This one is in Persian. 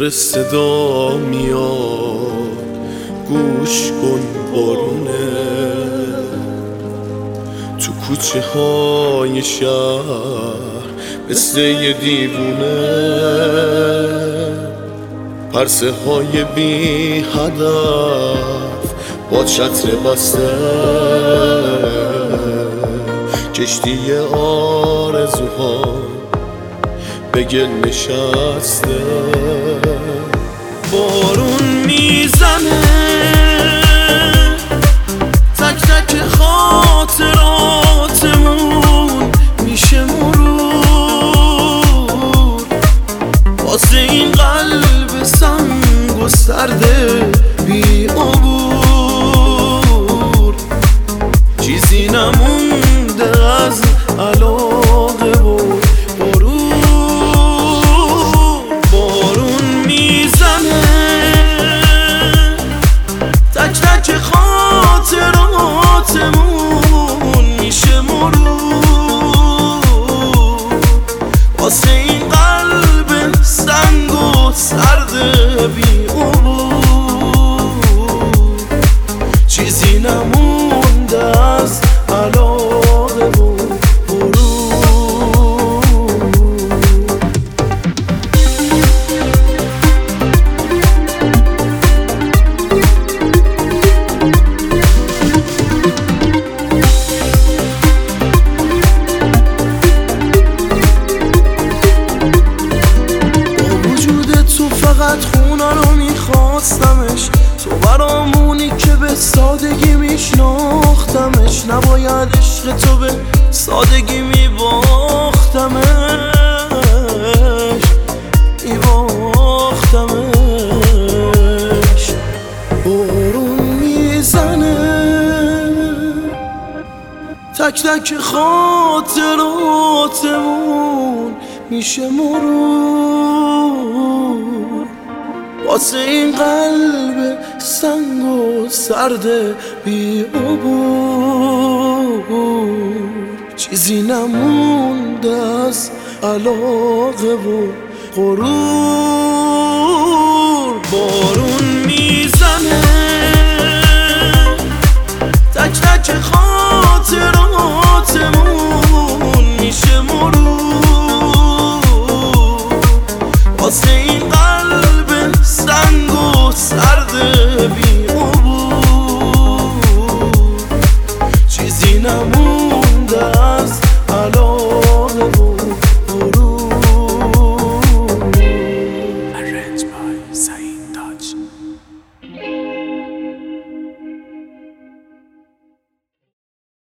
داره صدا میاد، گوش کن بارونه تو کوچه های شهر مثل یه دیوونه، پرسه های بی هدف با چتر بسته، کشتی آرزوها به گل نشسته. بارون میزنه تک تک خاطراتمون میشه مرور، واسه این قلب سنگ و سرده بی عبور، چیزی نمونده از علاقه و غرور. بارون میزنه تک تک خاطراتمون میشه مرور، واسه این قلب سنگ و سرد بی عبور، چیزی نمونده از علاقه و خونه رو میخواستمش، تو برامونی که به سادگی میشناختمش، نباید عشق تو به سادگی میباختمش. بارون میزنه تک تک خاطراتمون میشه مرور، واسه این قلب سنگ و سرد بی عبور، چیزی نمونده از علاقه و غرور. بارون میزنه تک تک خاطراتمون میشه مرور، واسه